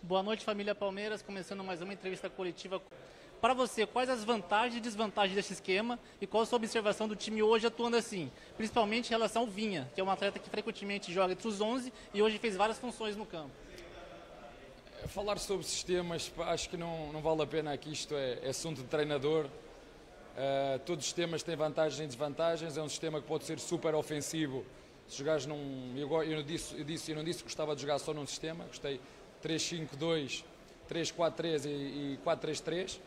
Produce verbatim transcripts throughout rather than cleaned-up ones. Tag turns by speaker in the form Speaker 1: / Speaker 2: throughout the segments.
Speaker 1: Boa noite, família Palmeiras. Começando mais uma entrevista coletiva. Para você, quais as vantagens e desvantagens desse esquema e qual a sua observação do time hoje atuando assim? Principalmente em relação ao Vinha, que é um atleta que frequentemente joga entre os onze e hoje fez várias funções no campo.
Speaker 2: Falar sobre sistemas, acho que não, não vale a pena aqui, isto é, é assunto de treinador. Uh, todos os sistemas têm vantagens e desvantagens, é um sistema que pode ser super ofensivo. Se jogares num, eu, eu, disse, eu, disse, eu não disse que gostava de jogar só num sistema, gostei três cinco dois, três quatro três e, e quatro três três.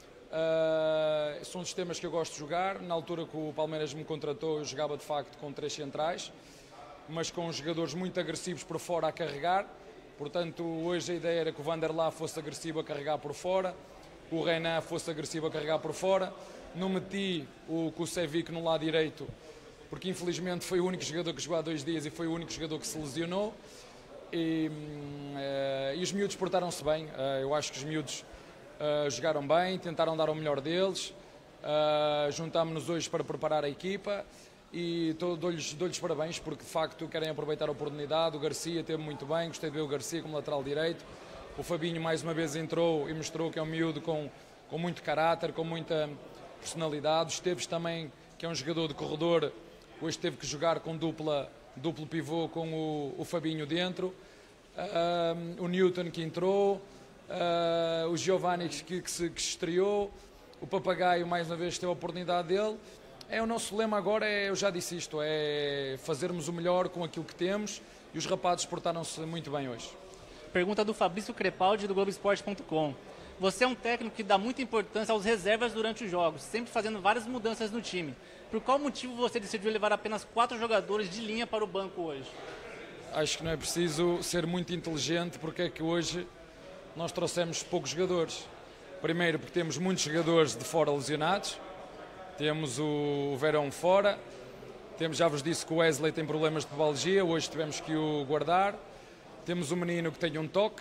Speaker 2: Uh, são sistemas que eu gosto de jogar. Na altura que o Palmeiras me contratou, eu jogava de facto com três centrais, mas com jogadores muito agressivos por fora a carregar. Portanto, hoje a ideia era que o Vanderlá fosse agressivo a carregar por fora, o Renan fosse agressivo a carregar por fora. Não meti o Kusevic no lado direito, porque infelizmente foi o único jogador que jogou há dois dias e foi o único jogador que se lesionou. E, uh, e os miúdos portaram-se bem. Uh, eu acho que os miúdos uh, jogaram bem, tentaram dar o melhor deles. Uh, juntámos-nos hoje para preparar a equipa e dou-lhes dou-lhes parabéns, porque de facto querem aproveitar a oportunidade. O Garcia teve muito bem, gostei de ver o Garcia como lateral direito. O Fabinho mais uma vez entrou e mostrou que é um miúdo com, com muito caráter, com muita personalidade. O Esteves também, que é um jogador de corredor, hoje teve que jogar com dupla, duplo pivô com o, o Fabinho dentro. Uh, o Newton que entrou, uh, o Giovanni que, que, se, que se estreou, o Papagaio mais uma vez teve a oportunidade dele. É, o nosso lema agora, é, eu já disse isto, é fazermos o melhor com aquilo que temos e os rapazes portaram-se muito bem hoje.
Speaker 1: Pergunta do Fabrício Crepaldi do Globo Esporte ponto com. Você é um técnico que dá muita importância aos reservas durante os jogos, sempre fazendo várias mudanças no time. Por qual motivo você decidiu levar apenas quatro jogadores de linha para o banco hoje?
Speaker 2: Acho que não é preciso ser muito inteligente, porque é que hoje nós trouxemos poucos jogadores. Primeiro porque temos muitos jogadores de fora lesionados, temos o Verão fora, temos, já vos disse que o Wesley tem problemas de pubalgia, hoje tivemos que o guardar, temos um menino que tem um toque.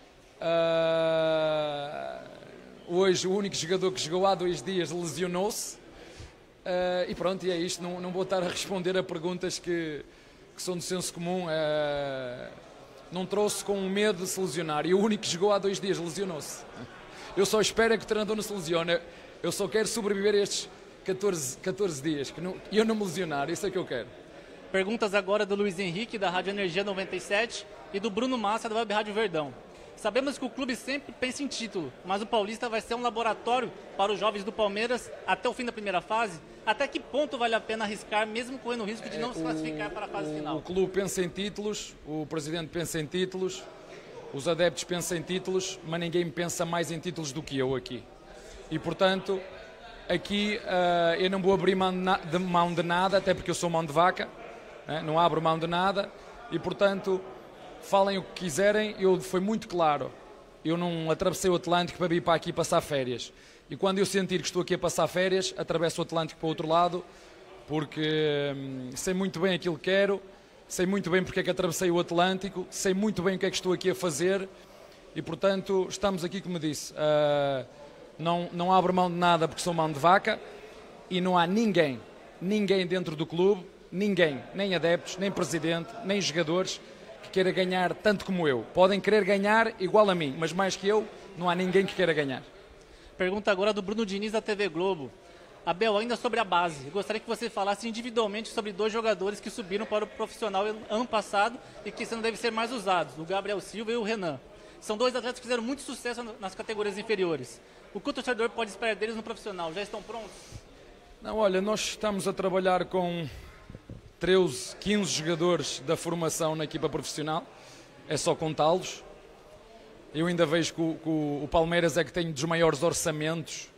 Speaker 2: Uh, hoje o único jogador que jogou há dois dias lesionou-se uh, e pronto, e é isto. Não, não vou estar a responder a perguntas que, que são de senso comum. Uh, não trouxe com medo de se lesionar e o único que jogou há dois dias lesionou-se. Eu só espero é que o treinador não se lesione. Eu só quero sobreviver a estes catorze, catorze dias que não, e eu não me lesionar, isso é que eu quero.
Speaker 1: Perguntas agora do Luiz Henrique da Rádio Energia noventa e sete e do Bruno Massa da Web Rádio Verdão. Sabemos que o clube sempre pensa em título, mas o Paulista vai ser um laboratório para os jovens do Palmeiras até o fim da primeira fase. Até que ponto vale a pena arriscar, mesmo correndo o risco de não é, se classificar para a fase
Speaker 2: o,
Speaker 1: final?
Speaker 2: O clube pensa em títulos, o presidente pensa em títulos, os adeptos pensam em títulos, mas ninguém pensa mais em títulos do que eu aqui. E, portanto, aqui uh, eu não vou abrir mão de, na, de mão de nada, até porque eu sou mão de vaca, né? Não abro mão de nada e, portanto... Falem o que quiserem, eu, foi muito claro, eu não atravessei o Atlântico para vir para aqui passar férias. E quando eu sentir que estou aqui a passar férias, atravesso o Atlântico para o outro lado, porque hum, sei muito bem aquilo que quero, sei muito bem porque é que atravessei o Atlântico, sei muito bem o que é que estou aqui a fazer e, portanto, estamos aqui, como disse, uh, não, não abro mão de nada porque sou mão de vaca e não há ninguém, ninguém dentro do clube, ninguém, nem adeptos, nem presidente, nem jogadores, que queira ganhar tanto como eu. Podem querer ganhar igual a mim, mas mais que eu, não há ninguém que queira ganhar.
Speaker 1: Pergunta agora do Bruno Diniz da T V Globo. Abel, ainda sobre a base, eu gostaria que você falasse individualmente sobre dois jogadores que subiram para o profissional ano passado e que esse ano devem ser mais usados, o Gabriel Silva e o Renan. São dois atletas que fizeram muito sucesso nas categorias inferiores. O que o torcedor pode esperar deles no profissional? Já estão prontos?
Speaker 2: Não, olha, nós estamos a trabalhar com treze, quinze jogadores da formação na equipa profissional, é só contá-los. Eu ainda vejo que o, que o Palmeiras é que tem dos maiores orçamentos.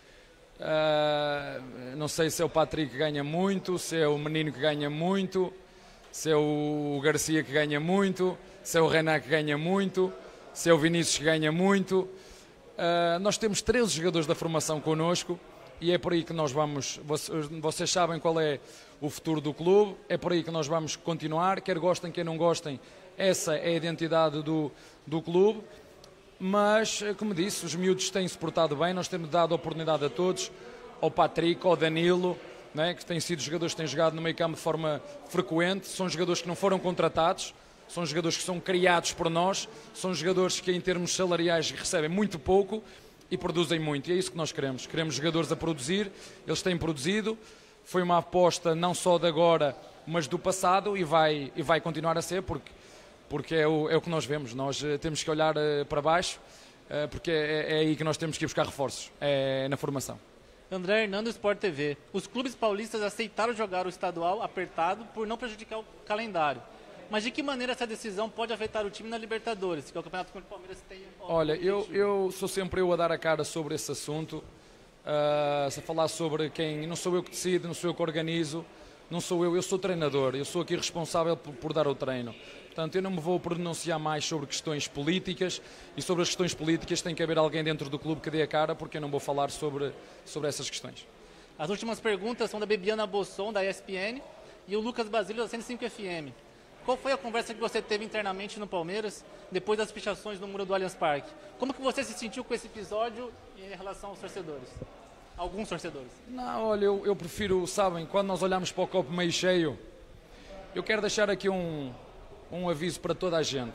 Speaker 2: Uh, não sei se é o Patrick que ganha muito, se é o menino que ganha muito, se é o Garcia que ganha muito, se é o Renan que ganha muito, se é o Vinícius que ganha muito. Uh, nós temos treze jogadores da formação connosco. E é por aí que nós vamos, vocês sabem qual é o futuro do clube, é por aí que nós vamos continuar, quer gostem, quer não gostem, essa é a identidade do, do clube, mas, como disse, os miúdos têm-se portado bem, nós temos dado oportunidade a todos, ao Patrick, ao Danilo, né, que têm sido jogadores que têm jogado no meio campo de forma frequente, são jogadores que não foram contratados, são jogadores que são criados por nós, são jogadores que em termos salariais recebem muito pouco e produzem muito, e é isso que nós queremos. Queremos jogadores a produzir, eles têm produzido, foi uma aposta não só de agora, mas do passado, e vai, e vai continuar a ser, porque, porque é, o, é o que nós vemos. Nós uh, temos que olhar uh, para baixo, uh, porque é, é aí que nós temos que ir buscar reforços, é na formação.
Speaker 1: André Hernando, Sport T V. Os clubes paulistas aceitaram jogar o estadual apertado por não prejudicar o calendário. Mas de que maneira essa decisão pode afetar o time na Libertadores, que é o campeonato que o Palmeiras tem?
Speaker 2: Olha, eu, eu sou sempre eu a dar a cara sobre esse assunto, uh, a falar sobre quem... Não sou eu que decido, não sou eu que organizo, não sou eu, eu sou treinador, eu sou aqui responsável por, por dar o treino. Portanto, eu não me vou pronunciar mais sobre questões políticas, e sobre as questões políticas tem que haver alguém dentro do clube que dê a cara, porque eu não vou falar sobre, sobre essas questões.
Speaker 1: As últimas perguntas são da Bebiana Bosson, da E S P N, e o Lucas Basílio, da cento e cinco F M. Qual foi a conversa que você teve internamente no Palmeiras, depois das pichações no muro do Allianz Parque? Como que você se sentiu com esse episódio em relação aos torcedores? Alguns torcedores.
Speaker 2: Não, olha, eu, eu prefiro, sabem, quando nós olhamos para o copo meio cheio, eu quero deixar aqui um, um aviso para toda a gente.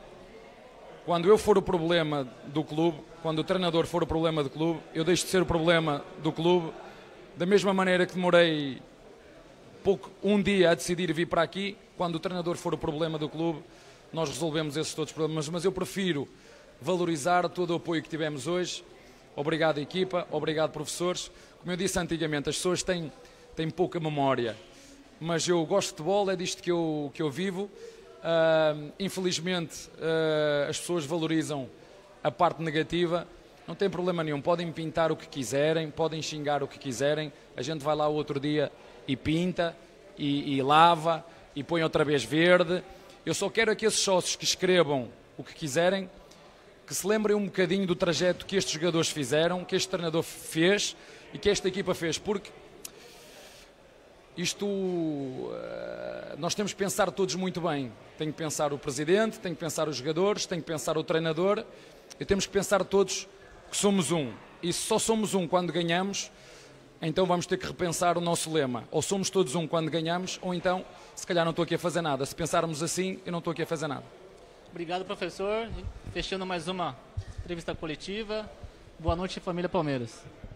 Speaker 2: Quando eu for o problema do clube, quando o treinador for o problema do clube, eu deixo de ser o problema do clube, da mesma maneira que demorei pouco, um dia a decidir vir para aqui. Quando o treinador for o problema do clube, nós resolvemos esses todos os problemas, mas eu prefiro valorizar todo o apoio que tivemos hoje. Obrigado, equipa, obrigado, professores. Como eu disse antigamente, as pessoas têm, têm pouca memória, mas eu gosto de futebol, é disto que eu, que eu vivo. Uh, infelizmente, uh, as pessoas valorizam a parte negativa. Não tem problema nenhum, podem pintar o que quiserem, podem xingar o que quiserem. A gente vai lá o outro dia e pinta, e, e lava, e põe outra vez verde. Eu só quero é que esses sócios que escrevam o que quiserem, que se lembrem um bocadinho do trajeto que estes jogadores fizeram, que este treinador fez e que esta equipa fez, porque isto, nós temos que pensar todos muito bem. Tem que pensar o presidente, tem que pensar os jogadores, tem que pensar o treinador, e temos que pensar todos que somos um. E se só somos um quando ganhamos, então vamos ter que repensar o nosso lema. Ou somos todos um quando ganhamos, ou então, se calhar não estou aqui a fazer nada. Se pensarmos assim, eu não estou aqui a fazer nada.
Speaker 1: Obrigado, professor. Fechando mais uma entrevista coletiva. Boa noite, família Palmeiras.